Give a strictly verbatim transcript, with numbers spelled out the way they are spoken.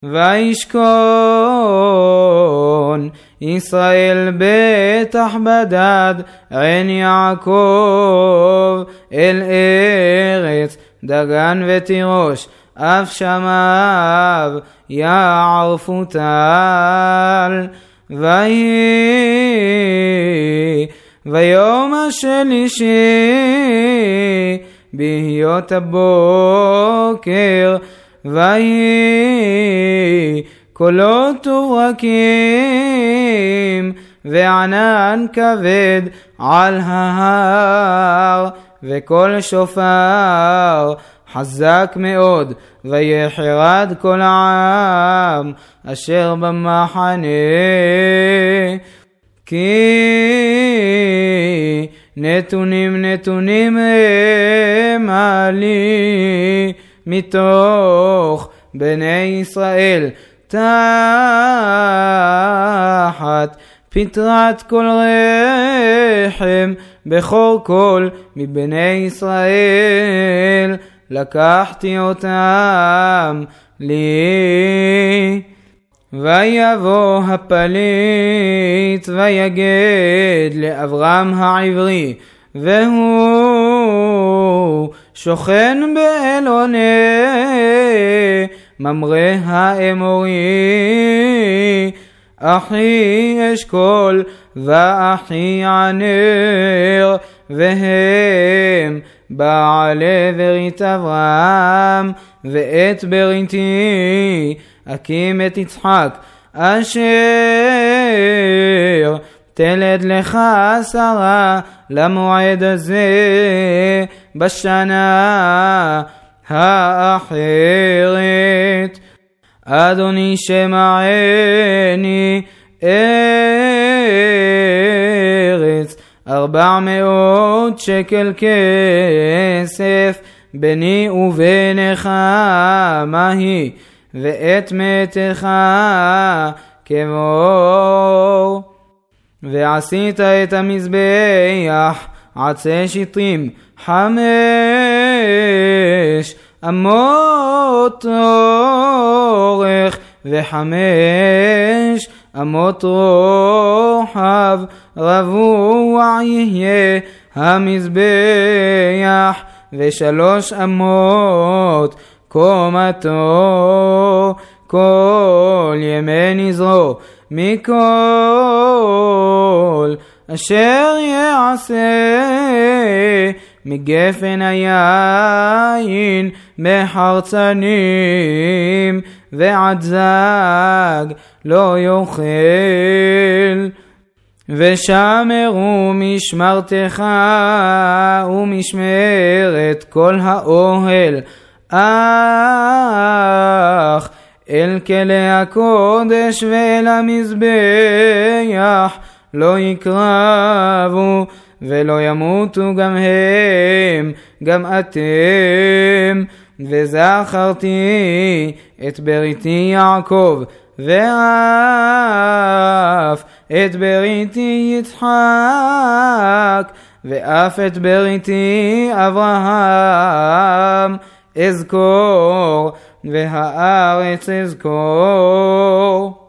וישכון ישראל בטח בדד עין יעקב אל ארץ דגן ותירוש אף שמיו יערפו טל. ויהי ביום השלישי בהיות הבוקר ויהי קולות וברקים וענן כבד על ההר וקול שופר חזק מאוד ויחרד כל העם אשר במחנה. כי נתונים נתונים הם עלי מתוך בני ישראל תחת פטרת כל רחם בכור כל מבני ישראל לקחתי אותם לי. ויבוא הפליט ויגד לאברהם העברי והוא שוכן באלוני ממרא האמורי אחי אשכול ואחי ענר והם בעלי ברית אברהם ואת בריתי אקים את יצחק אשר תלד לך שרה למועד הזה בשנה האחרת. אדוני שמעני ארץ ארבע מאות שקל כסף בני ובינך מהי ואת מתך כמור. ועשית את המזבח עצי שיטים חמש אמות אורך וחמש אמות רוחב רבוע יהיה המזבח ושלוש אמות קומתו כל ימי נזרו מכל אשר יעשה מגפן היין בחרצנים ועד זג לא יאכל. ושמרו משמרתך ומשמרת כל האוהל אך אל כלי הקודש ואל המזבח לא יקרבו ולא ימותו גם הם גם אתם. וזכרתי את בריתי יעקב ואף את בריתי יצחק ואף את בריתי אברהם אזכור והארץ אזכור.